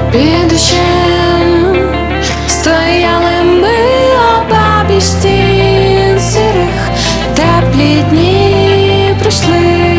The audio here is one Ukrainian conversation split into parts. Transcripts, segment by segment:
Під дощем стояли ми обабіч стін сірих, теплі дні пройшли.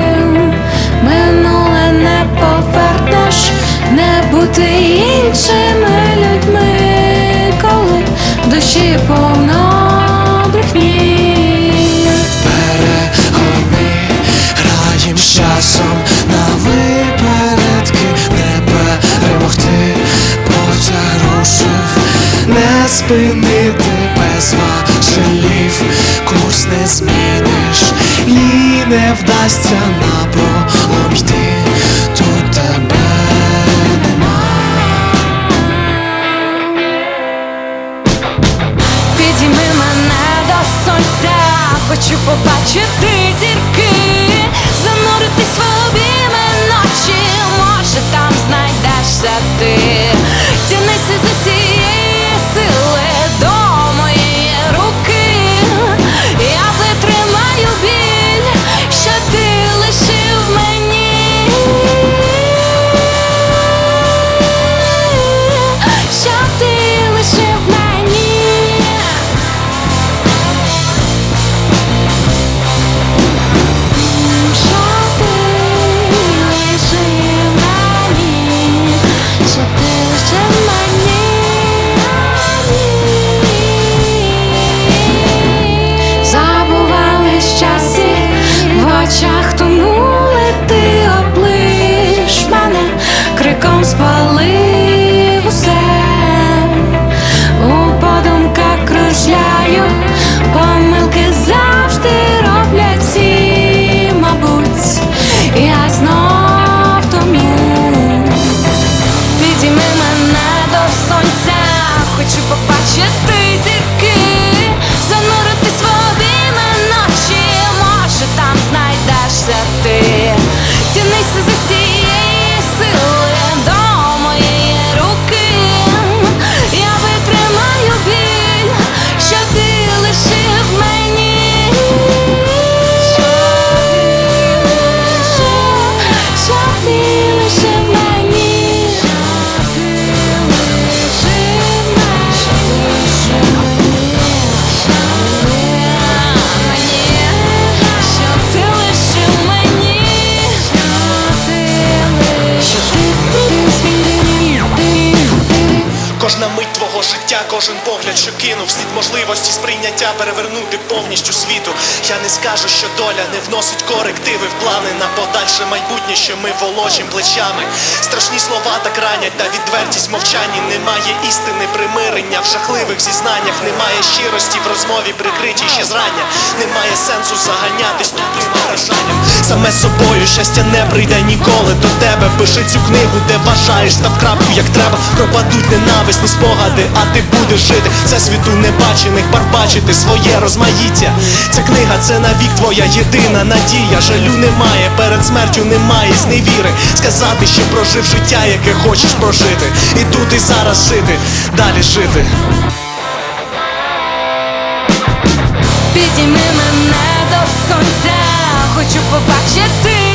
Минуле не повернеш, не бути іншими людьми, коли в душі повно брехні. Перегони, граєм з часом на випередки, не перемогти, потяг рушив, не спинити без важелів, курс не зміниш і не вдасться напролом йти, тут тебе нема. Підійми мене до сонця, хочу побачити зірки, зануритись в обійми ночі, може там знайдешся ти. Тянися з усієї сили до моєї руки, я витримаю біль, що ти лишив мені, що ти лишив мені. Забувались в часі, в очах тонули, ти облиш мене, криком спалив усе. У подумках кружляю, помилки завжди роблять всі, мабуть, я знов тону. Підійми мене до сонця, хочу побачити зірки, зануритись в обійми ночі, може там знайдешся ти. Тянися з усієї сили до моєї руки, я витримаю біль, що ти лишив мені, що ти лишив мені, Кожна мить твого життя, кожен погляд, що кинув, слід можливості сприйняття перевернути повністю світу. Я не скажу, що доля не вносить корективи в плани на подальше майбутнє, що ми волочим плечами. Страшні слова так ранять, та відвертість в мовчанні. Немає істини, примирення в жахливих зізнаннях, немає щирості в розмові, прикритій ще зрання. Немає сенсу заганятись тупим бажанням. Саме собою щастя не прийде ніколи до тебе. Пиши цю книгу, де вважаєш, став крапку як треба. Пропадуть ненависні спогади, а ти будеш жити. Всесвіту небачених бар бачити своє розмаїття. Ця книга це навік твоя єдина надія. Жалю немає, перед смертю немає зневіри. Сказати, що прожив життя, яке хочеш прожити. І тут і зараз жити, далі жити. підійми мене до сонця, хочу побачити